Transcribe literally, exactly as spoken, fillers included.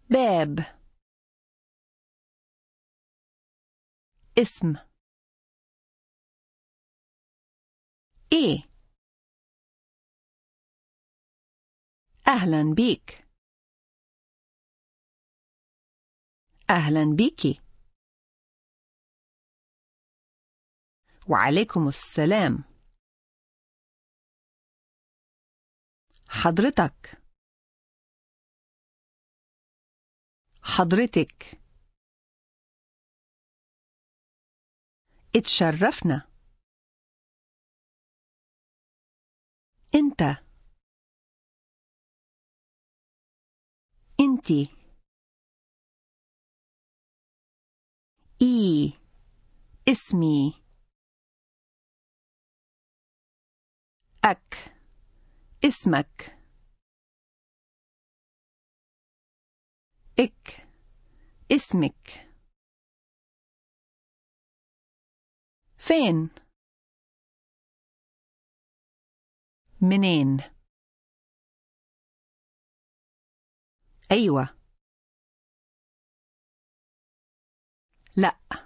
باب. اسم. ايه. أهلا بيك. أهلا بيكي. وعليكم السلام. حضرتك. حضرتك. اتشرفنا. انت. انتي. اي. اسمي. أك. اسمك. إك. اسمك. فين؟ منين؟ أيوة. لا.